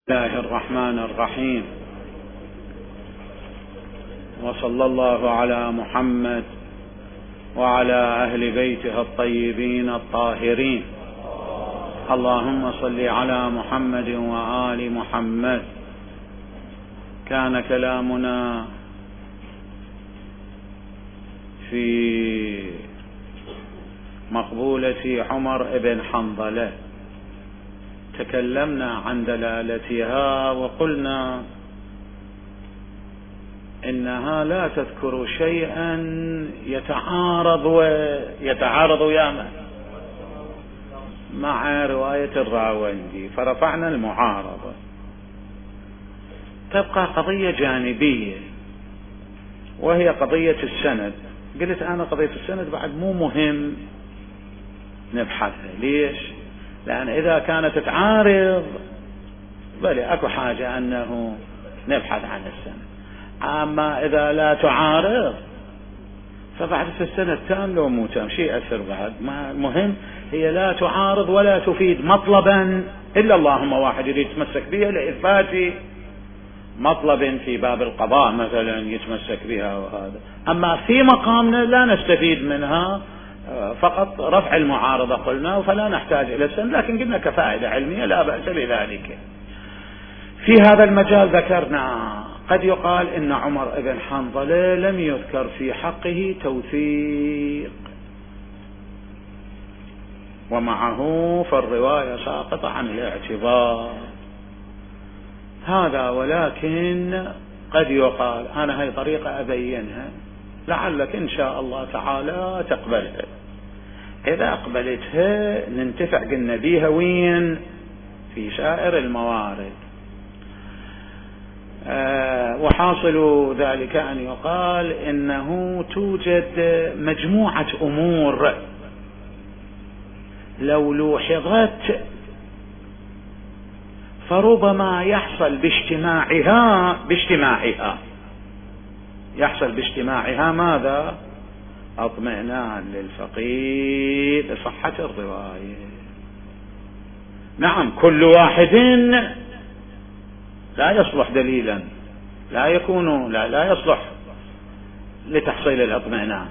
الله الرحمن الرحيم، وصلى الله على محمد وعلى أهل بيته الطيبين الطاهرين. اللهم صل على محمد وآل محمد. كان كلامنا في مقبولة عمر بن حنظلة، تكلمنا عن دلالتها وقلنا إنها لا تذكر شيئا يتعارض مع رواية الراوندي، فرفعنا المعارضة. تبقى قضية جانبية وهي قضية السند. قلت أنا قضية السند بعد مو مهم نبحثها. ليش؟ لأن إذا كانت تعارض بل أكو حاجة أنه نبحث عن السند. أما إذا لا تعارض فبعد السند تام لو مو تام شيء أثر بعد. ما المهم هي لا تعارض ولا تفيد مطلبا إلا اللهم واحد يريد يتمسك بها لإثبات مطلب في باب القضاء مثلا يتمسك بها وهذا. أما في مقامنا لا نستفيد منها، فقط رفع المعارضة قلنا، فلا نحتاج إلى السند، لكن قلنا كفائدة علمية لا بأس بذلك. في هذا المجال ذكرنا قد يقال إن عمر بن حنظلة لم يذكر في حقه توثيق، ومعه فالرواية ساقطة عن الاعتبار هذا. ولكن قد يقال، أنا هاي طريقة أبينها لعلك إن شاء الله تعالى تقبلها. إذا قبلتها ننتفع قلنا بيها وين؟ في سائر الموارد. وحاصل ذلك أن يقال إنه توجد مجموعة أمور لو لوحظت فربما يحصل باجتماعها ماذا؟ اطمئنان للفقيه بصحة الرواية. نعم، كل واحد لا يصلح دليلا، لا يصلح لتحصيل الاطمئنان،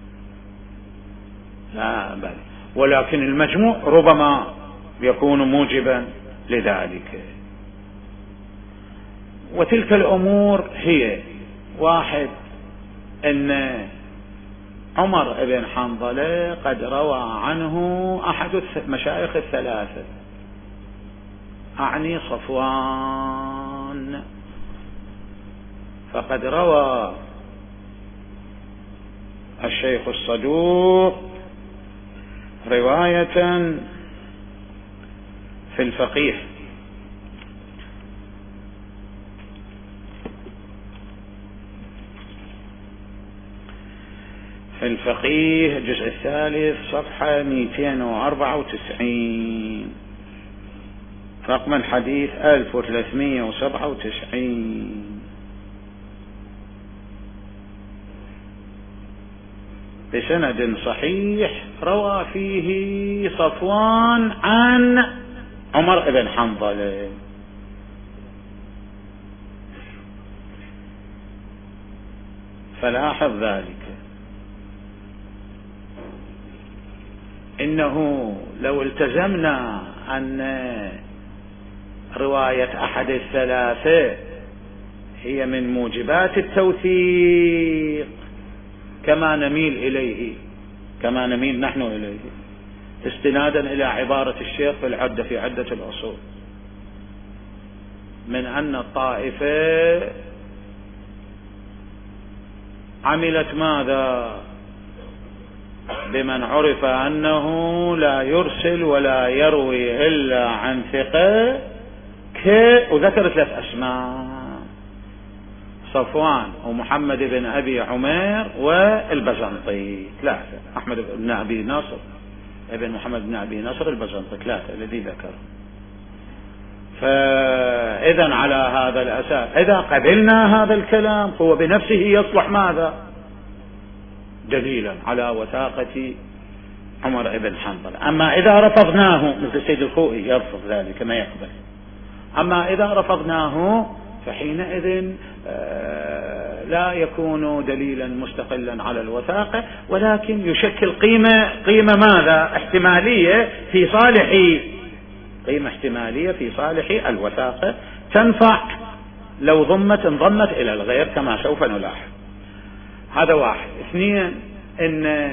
لا بل ولكن المجموع ربما يكون موجبا لذلك. وتلك الأمور هي: واحد، أن عمر بن حنظلة قد روى عنه أحد المشايخ الثلاثة، أعني صفوان، فقد روى الشيخ الصدوق رواية في الفقيه الجزء الثالث صفحة 294 رقم الحديث 1397 بسند صحيح روى فيه صفوان عن عمر بن حنظلة. فلاحظ ذلك، إنه لو التزمنا أن رواية أحد الثلاثة هي من موجبات التوثيق كما نميل نحن إليه، استنادا إلى عبارة الشيخ في عدة الأصول، من أن الطائفة عملت ماذا؟ بمن عرف أنه لا يرسل ولا يروي إلا عن ثقة، وذكر 3 أسماء: صفوان ومحمد بن أبي عمير والبزنطي، 3، أحمد بن أبي ناصر ابن محمد بن أبي ناصر البزنطي، 3 الذي ذكر. فإذا على هذا الأساس إذا قبلنا هذا الكلام هو بنفسه يصلح ماذا؟ دليلا على وثاقة عمر بن حنظلة. أما إذا رفضناه مثل السيد الخوئي يرفض ذلك ما يقبل، أما إذا رفضناه فحينئذ لا يكون دليلا مستقلا على الوثاقة، ولكن يشكل قيمة ماذا؟ احتمالية في صالح، قيمة احتمالية في صالح الوثاقة تنفع لو انضمت إلى الغير كما سوف نلاحظ. هذا واحد. اثنين، إن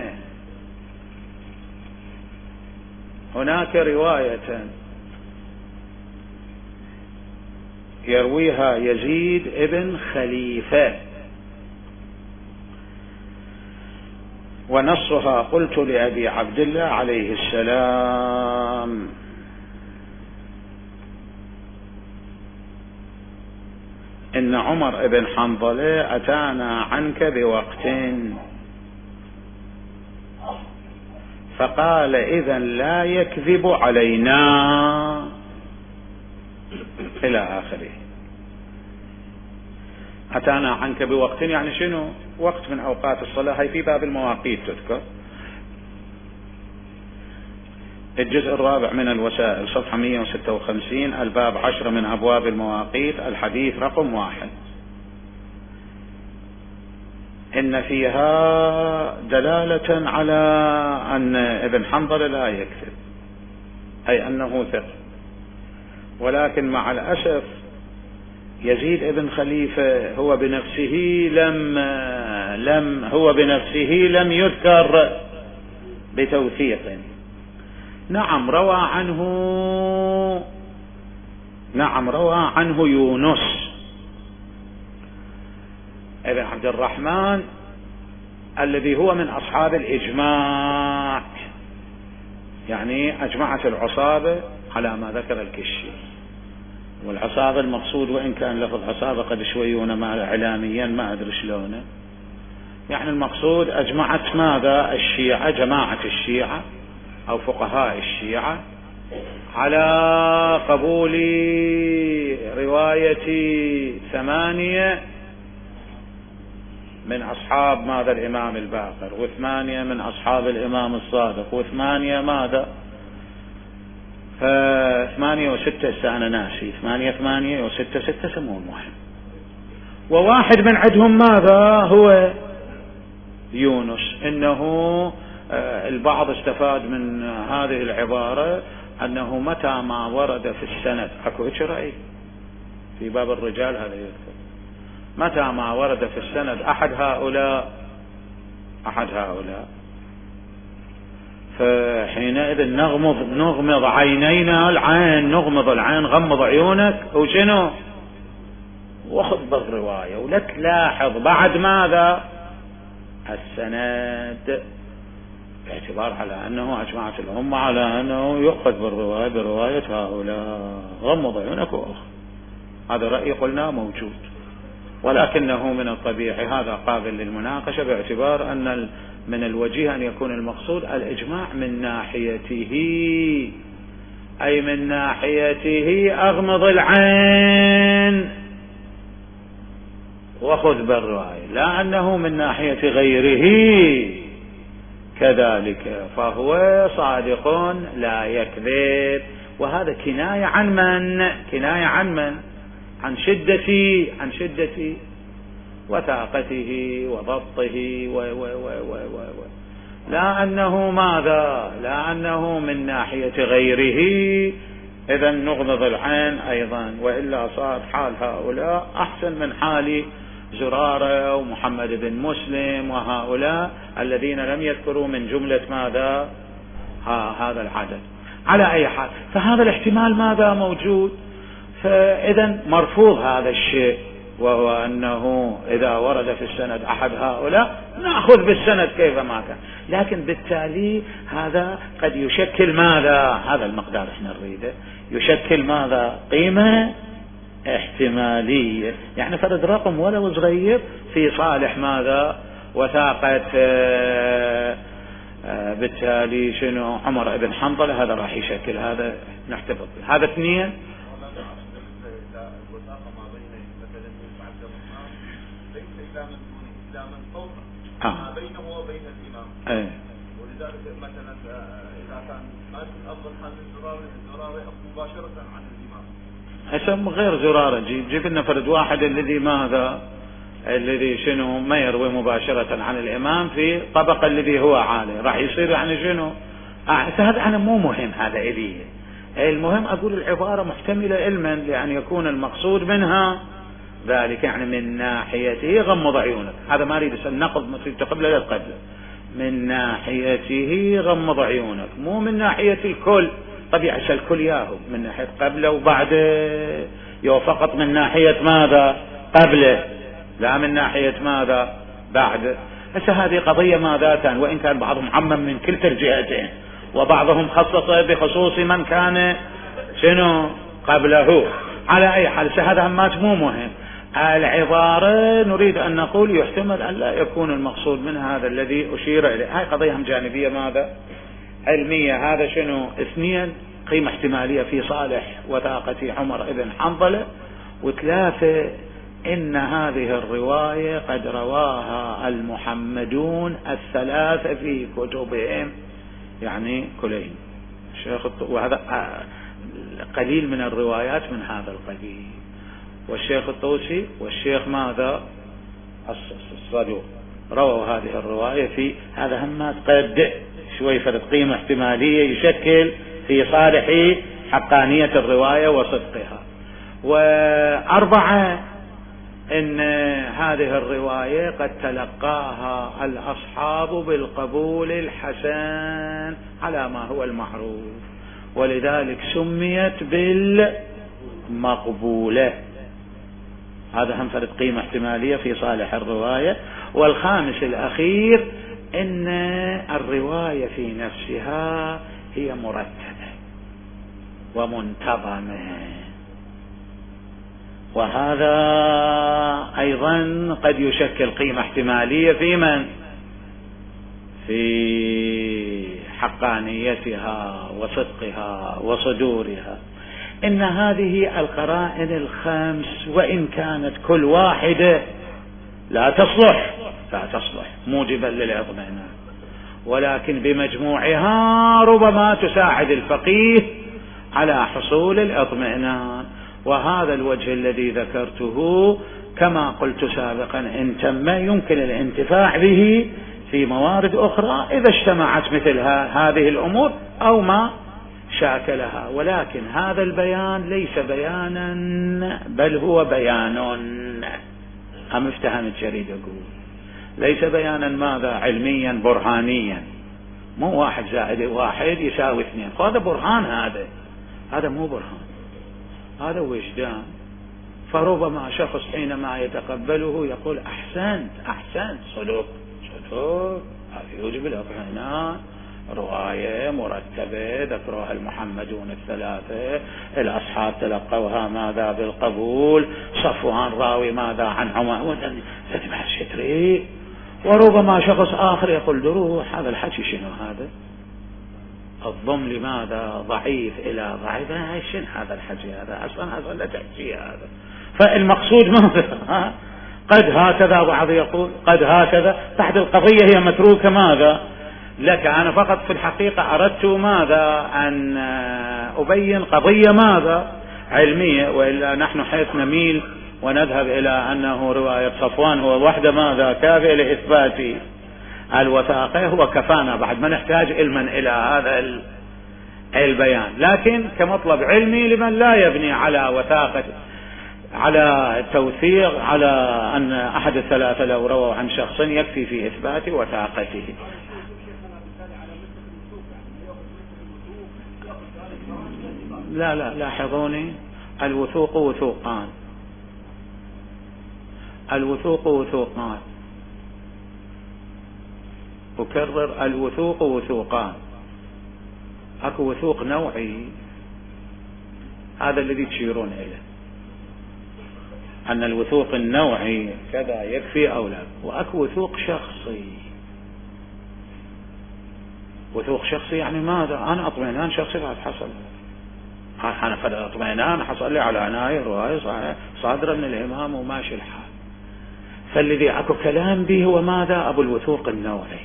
هناك رواية يرويها يزيد ابن خليفة ونصها: قلت لأبي عبد الله عليه السلام: إن عمر بن حنظلة أتانا عنك بوقت، فقال: إذا لا يكذب علينا، إلى آخره. أتانا عنك بوقت يعني شنو؟ وقت من أوقات الصلاة. هي في باب المواقيت تذكر، الجزء الرابع من الوسائل، صفحة 156، الباب 10 من أبواب المواقيت، الحديث رقم 1. إن فيها دلالة على أن ابن حنظلة لا يكذب، أي أنه ثقة، ولكن مع الأسف يزيد ابن خليفة هو بنفسه لم يذكر بتوثيق. نعم روى عنه يونس ابن عبد الرحمن الذي هو من أصحاب الإجماع، يعني أجمعت العصابة على ما ذكر الكشي. والعصابة المقصود، وإن كان لفظ عصابة قد شويون ما إعلاميا ما أدري شلونه، يعني المقصود أجمعت ماذا؟ الشيعة، جماعة الشيعة أو فقهاء الشيعة على قبول رواية 8 من أصحاب ماذا؟ الإمام الباقر، و8 من أصحاب الإمام الصادق، و8 ماذا؟ 8 و6 أنا ناسي، 8 و6 سموه المهم. وواحد من عندهم ماذا؟ هو يونس. إنه البعض استفاد من هذه العبارة أنه متى ما ورد في السند، أكو هيك رأي في باب الرجال هذا يذكر، متى ما ورد في السند أحد هؤلاء فحينئذ نغمض عينينا، نغمض العين، غمض عيونك وشنو، وخذ بالرواية، ولا تلاحظ بعد ماذا؟ السند، باعتبار على أنه أجمعت الأمة على أنه يؤخذ برواية هؤلاء. غمض عيونك وأخذ. هذا رأي قلنا موجود، ولكنه من الطبيعي هذا قابل للمناقشة، باعتبار أن من الوجيه أن يكون المقصود الإجماع من ناحيته، أي من ناحيته أغمض العين وخذ بالرواية، لا أنه من ناحية غيره كذلك، فهو صادق لا يكذب. وهذا كناية عن من؟ عن شدة وثاقته وضبطه لا أنه ماذا؟ لا أنه من ناحية غيره. إذا نغمض العين أيضا، وإلا صار حال هؤلاء أحسن من حال زرارة ومحمد بن مسلم وهؤلاء الذين لم يذكروا من جملة ماذا؟ هذا العدد. على أي حال، فهذا الاحتمال ماذا؟ موجود. فإذا مرفوض هذا الشيء، وهو أنه إذا ورد في السند أحد هؤلاء نأخذ بالسند كيفما كان، لكن بالتالي هذا قد يشكل ماذا؟ هذا المقدار احنا نريده، يشكل ماذا؟ قيمة احتمالية، يعني فرد رقم ولو صغير في صالح ماذا؟ وثاقة بالتالي شنو؟ عمر بن حنظلة، هذا راح يشكل، هذا نحتفظ به. هذا 2. ما بينه وبين الإمام. ولذلك مثلا إذا كان ما يكون أفضل حال الزرارة مباشرة عن الإمام، هسه غير زرارة جيب لنا فرد واحد الذي ماذا، الذي شنو ما يروي مباشرة عن الإمام في طبقة الذي هو عالي، راح يصير يعني شنو. هذا أنا مو مهم، هذا إلي المهم أقول العبارة محتملة علما لأن يكون المقصود منها ذلك، يعني من ناحيته غمض عيونك، هذا ما أريد النقض مصيبة قبله لا قبله، من ناحيته غمض عيونك، مو من ناحية الكل. طبيعة الكل ياهو من ناحية قبله وبعده، يو فقط من ناحية ماذا قبله لا من ناحية ماذا بعد. هسه هذه قضية ماذا، وإن كان بعضهم عمم من كلتا الجهتين وبعضهم خصص بخصوص من كان شنو قبله. على أي حال هذا همات مو مهم. العبارة نريد أن نقول يحتمل أن لا يكون المقصود من هذا الذي أشير إليه. هاي قضية هم جانبية ماذا علمية. هذا شنو. اثنين قيمة احتمالية في صالح وثاقة عمر ابن حنظلة. وثلاثة إن هذه الرواية قد رواها المحمدون الثلاثة في كتبهم، يعني كلهم الشيخ وهذا قليل من الروايات من هذا القبيل. والشيخ الطوسي والشيخ ماذا الصدوق رووا هذه الرواية في هذا همات قد شوي فرد قيمة احتمالية يشكل في صالح حقانية الرواية وصدقها. وأربعة إن هذه الرواية قد تلقاها الأصحاب بالقبول الحسن على ما هو المعروف، ولذلك سميت بالمقبولة. هذا هم فرد قيمة احتمالية في صالح الرواية. والخامس الأخير إن الرواية في نفسها هي مرتبة ومنتظمة، وهذا أيضا قد يشكل قيمة احتمالية في من في حقانيتها وصدقها وصدورها. إن هذه القرائن الخمس وإن كانت كل واحدة لا تصلح موجبا للإطمئنان، ولكن بمجموعها ربما تساعد الفقيه على حصول الإطمئنان. وهذا الوجه الذي ذكرته كما قلت سابقا إن تم يمكن الانتفاع به في موارد أخرى إذا اجتمعت مثل هذه الأمور أو ما شاكلها. ولكن هذا البيان ليس بيانا بل هو بيان، هم افتهم الجريد أقول ليس بيانا ماذا علميا برهانيا، مو 1 زائد 1 يساوي 2. هذا برهان، هذا مو برهان، هذا وجدان. فربما شخص حينما يتقبله يقول أحسنت سلوك هذا يوجب الإطمئنان، رواية مرتبة ذكرها المحمدون الثلاثة، الأصحاب تلقوها ماذا بالقبول، صفوان راوي ماذا عن عمر تتبع الشتري. وربما شخص آخر يقول دروح هذا الحكي شنو، هذا الضم لماذا ضعيف إلى ضعيف، شنو هذا الحكي، هذا أصلا لا تحكي هذا. فالمقصود ماذا قد هكذا، بعض يقول قد هكذا. بعد القضية هي متروكة ماذا لك. أنا فقط في الحقيقة أردت ماذا أن أبين قضية ماذا علمية، وإلا نحن حيث نميل ونذهب إلى أنه رواية صفوان هو وحده ماذا كافية لإثبات الوثاقة، هو كفانا بعد ما نحتاج علما إلى هذا البيان. لكن كمطلب علمي لمن لا يبني على وثاقة على توثيق على أن أحد الثلاثة لو رووا عن شخص يكفي في إثبات وثاقته. لا لاحظوني، الوثوق وثوقان، أكرر الوثوق وثوقان. أكو وثوق نوعي هذا الذي تشيرون إليه، أن الوثوق النوعي كذا يكفي أو لا. وأكو وثوق شخصي. وثوق شخصي يعني ماذا، أنا اطمئنان شخصي بعد حصل، أنا فد اطمئنان حصل لي على عناية رواية صادرة من الإمام وماشي الحال. فالذي أكو كلام به هو ماذا أبو الوثوق النوعي.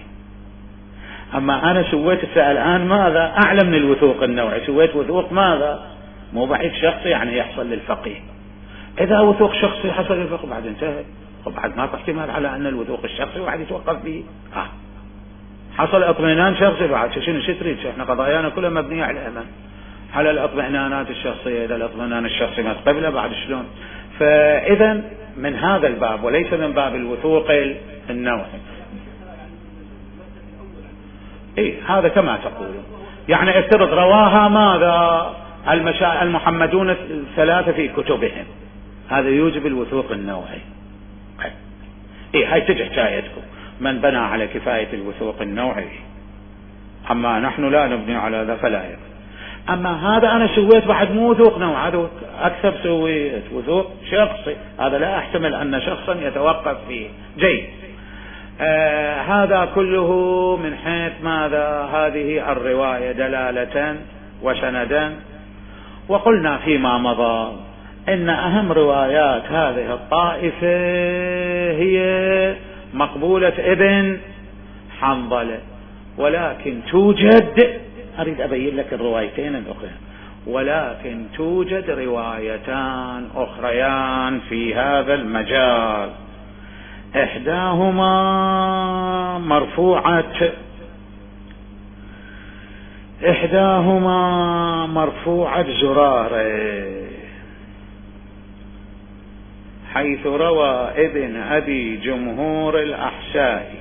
أما أنا سويت الآن ماذا أعلى من الوثوق النوعي، سويت وثوق ماذا مو بعيد شخصي يعني يحصل للفقيه. إذا وثوق شخصي حصل للفقيه بعد انتهى، بعد ماكو احتمال على أن الوثوق الشخصي واحد يتوقف به. حصل اطمئنان شخصي بعد شنو تريد؟ احنا قضايانا كلها مبنية على الأمان، على الاطمئنانات الشخصية. إذا الاطمئنان الشخصي ما تقبله بعد شلون؟ فإذا من هذا الباب وليس من باب الوثوق النوعي. هذا كما تقول، يعني افترض رواها ماذا المحمدون الثلاثة في كتبهم، هذا يوجب الوثوق النوعي. هاي تجي حكايتكم من بنى على كفاية الوثوق النوعي، أما نحن لا نبني على ذا فلا يبني. أما هذا أنا سويت بعد مو وثوق نوع، هذا أكثر سويت وثوق شخصي، هذا لا أحتمل أن شخصا يتوقف فيه. جيد. هذا كله من حيث ماذا؟ هذه الرواية دلالة وسندا. وقلنا فيما مضى إن أهم روايات هذه الطائفة هي مقبولة ابن حنظلة، ولكن توجد، أريد أبين لك الروايتين الأخرى، ولكن توجد روايتان أخريان في هذا المجال، إحداهما مرفوعة زرارة، حيث روى ابن أبي جمهور الأحساء،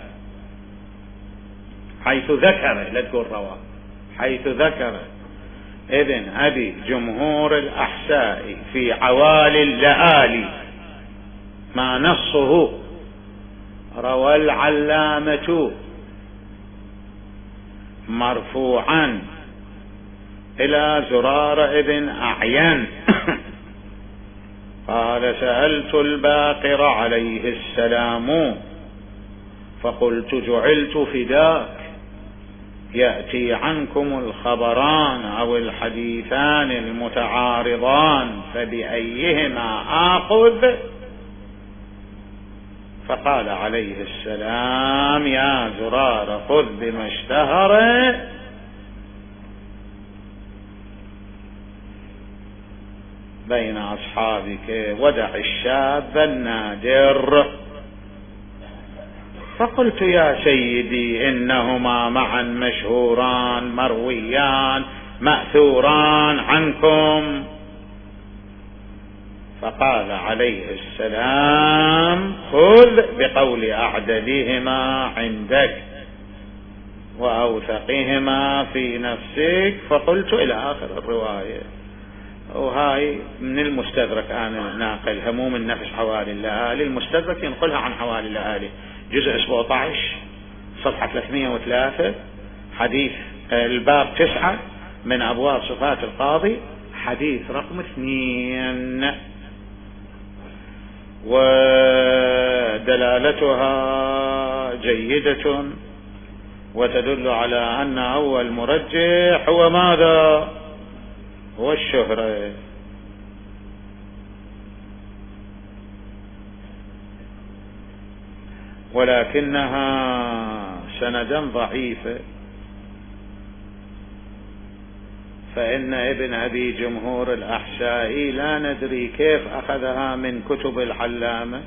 حيث ذكر، لا تقول روى، حيث ذكر ابن أبي جمهور الأحساء في عوالي اللآلي ما نصه روى العلامة مرفوعا إلى زرار ابن أعين قال: سألت الباقر عليه السلام فقلت: جعلت فداك، يأتي عنكم الخبران أو الحديثان المتعارضان فبأيهما آخذ؟ فقال عليه السلام: يا زرار خذ بما اشتهر بين أصحابك ودع الشاذ النادر. فقلت: يا سيدي إنهما معا مشهوران مرويان مأثوران عنكم. فقال عليه السلام: خذ بقول أعدلهما عندك وأوثقهما في نفسك. فقلت إلى آخر الرواية. وهاي من المستدرك، أنا ناقلها مو من نفس حوالي اللآلي، المستدرك ينقلها عن حوالي اللآلي، جزء 17 صفحة 303، حديث الباب 9 من أبواب صفات القاضي، حديث رقم 2. ودلالتها جيدة وتدل على أن أول مرجح هو ماذا؟ هو الشهرة. ولكنها سندا ضعيفة، فإن ابن أبي جمهور الأحسائي لا ندري كيف أخذها من كتب العلامة،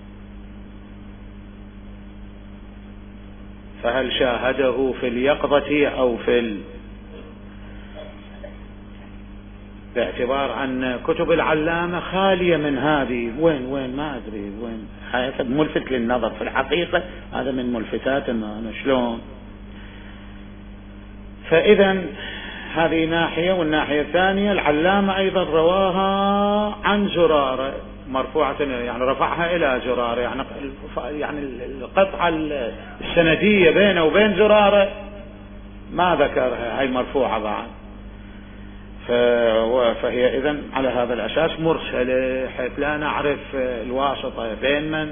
فهل شاهده في اليقظة أو باعتبار أن كتب العلامة خالية من هذه، وين ما أدري وين، هذا ملفت للنظر في الحقيقة، هذا من ملفتات أنا شلون. فإذا هذه ناحية، والناحية الثانية العلامة أيضا رواها عن زرارة مرفوعة، يعني رفعها إلى زرارة، يعني القطعة السندية بينه وبين زرارة ما ذكرها، هاي مرفوعة بعد. فهي إذن على هذا الأساس مرسلة، حيث لا نعرف الواسطة بين من؟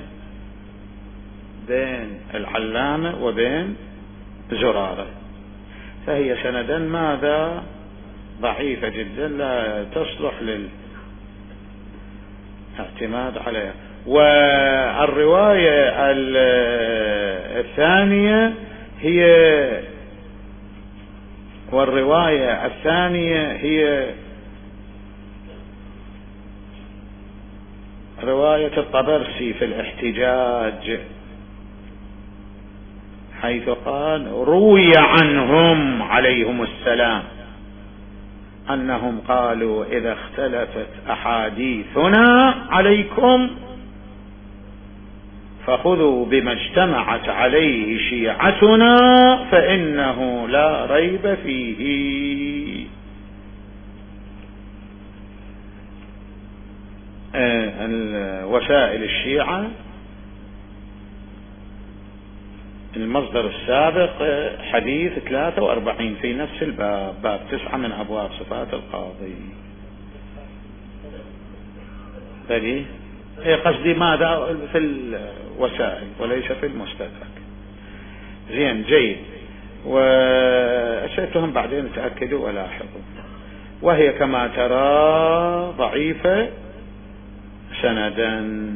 بين العلامة وبين زرارة، فهي سندا ماذا؟ ضعيفة جدا، لا تصلح للاعتماد عليها. والرواية الثانية هي رواية الطبرسي في الاحتجاج حيث قال روي عنهم عليهم السلام أنهم قالوا إذا اختلفت أحاديثنا عليكم فخذوا بما اجتمعت عليه شيعتنا فإنه لا ريب فيه. وسائل الشيعة المصدر السابق حديث 43 في نفس الباب، باب 9 من أبواب صفات القاضي. بلي قصدي ماذا في الوسائل وليس في المستدرك. زين جيد. وأسألتهم بعدين تأكدوا ولاحظوا. وهي كما ترى ضعيفة سندا.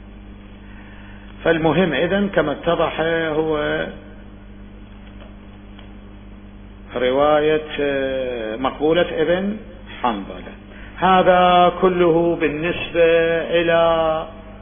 فالمهم إذن كما اتضح هو رواية مقبولة ابن حنظلة. هذا كله بالنسبة إلى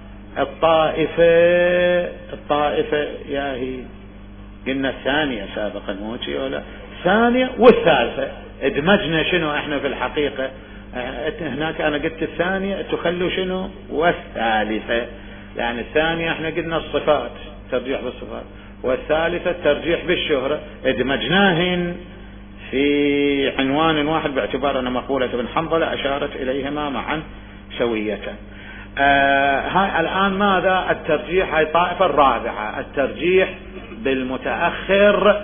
الطائفة ياهي قلنا الثانية سابقا موتي ولا الثانية والثالثة. ادمجنا شنو احنا في الحقيقة هناك انا قلت الثانية تخلوا شنو والثالثة، يعني الثانية احنا قلنا الصفات ترجيح بالصفات والثالثة الترجيح بالشهرة، ادمجناهن في عنوان واحد باعتبار ان مقولة ابن حنظلة اشارت اليهما معا سوية. هاي الان ماذا الترجيح؟ هاي الطائفة الرابعة الترجيح بالمتأخر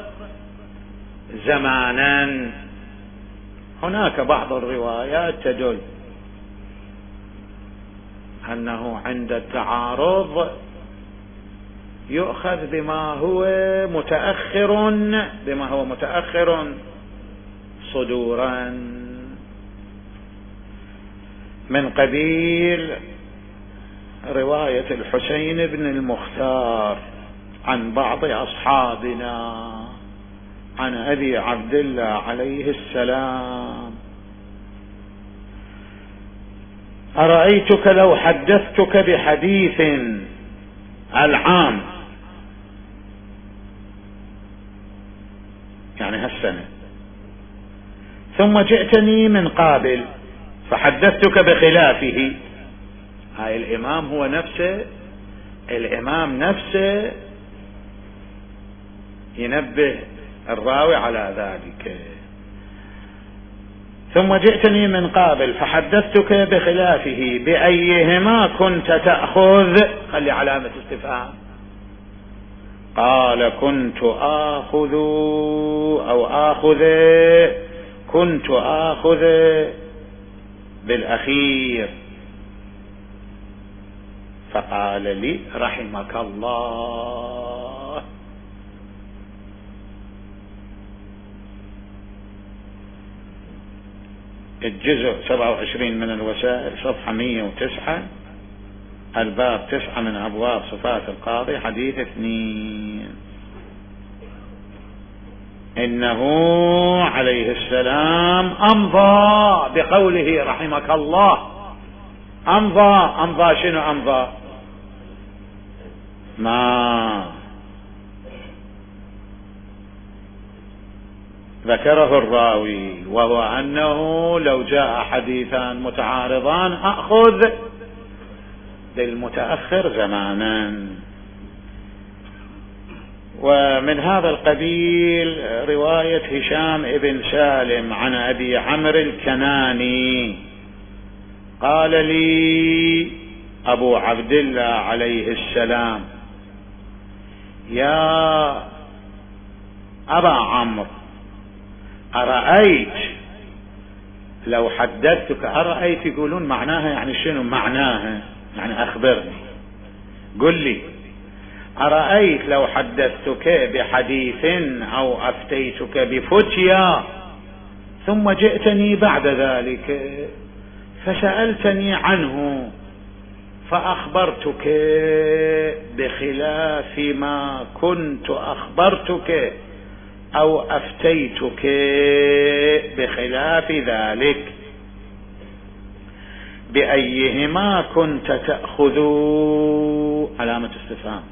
زمانا. هناك بعض الروايات تدل أنه عند التعارض يؤخذ بما هو متأخر صدورا من قبيل رواية الحسين بن المختار عن بعض أصحابنا عن أبي عبد الله عليه السلام أرأيتك لو حدثتك بحديث العام يعني هالسنة ثم جئتني من قابل فحدثتك بخلافه. هاي الإمام نفسه ينبه الراوي على ذلك. ثم جئتني من قابل فحدثتك بخلافه بأيهما كنت تأخذ؟ خلي علامة استفهام. قال كنت آخذ بالأخير. فقال لي رحمك الله. الجزء 27 من الوسائل صفحة 109 الباب 9 من أبواب صفات القاضي حديث 2. إنه عليه السلام أمضى بقوله رحمك الله. أمضى شنو أمضى؟ ما ذكره الراوي وهو أنه لو جاء حديثان متعارضان أخذ بالمتأخر زمانا. ومن هذا القبيل رواية هشام ابن سالم عن أبي عمرو الكناني قال لي أبو عبد الله عليه السلام يا أبا عمرو أرأيت لو حدثتك. أرأيت يقولون معناها يعني شنو معناها؟ يعني أخبرني قل لي. أرأيت لو حدثتك بحديث أو أفتيتك بفتيا ثم جئتني بعد ذلك فسألتني عنه فأخبرتك بخلاف ما كنت أخبرتك أو أفتيتك بخلاف ذلك بأيهما كنت تأخذ؟ علامة استفهام.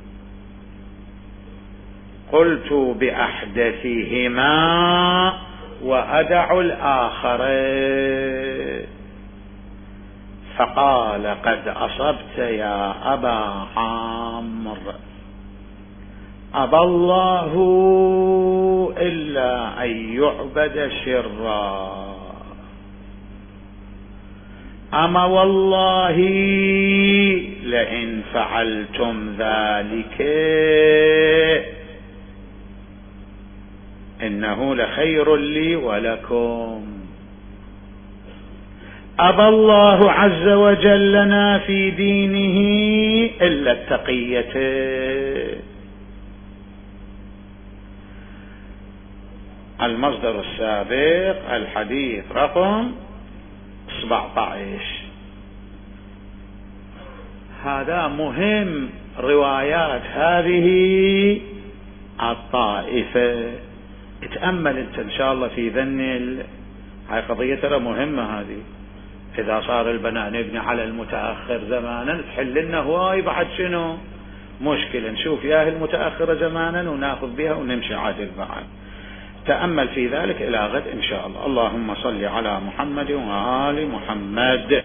قلت بأحدثهما وأدع الآخر. فقال قد أصبت يا أبا عمرو، أبى الله إلا أن يعبد شرا، أما والله لئن فعلتم ذلك إنه لخير لي ولكم. أبى الله عز وجل لنا في دينه إلا التقية. المصدر السابق الحديث رقم 17. هذا مهم، روايات هذه الطائفة. اتأمل انت ان شاء الله في هاي قضية ترى مهمة. هذه اذا صار البناء نبني على المتأخر زمانا تحل لنا هواي بعد شنو مشكلة. نشوف ياهي المتأخرة زمانا وناخذ بها ونمشي عادل بعد. تأمل في ذلك إلى غد إن شاء الله. اللهم صل على محمد وآل محمد.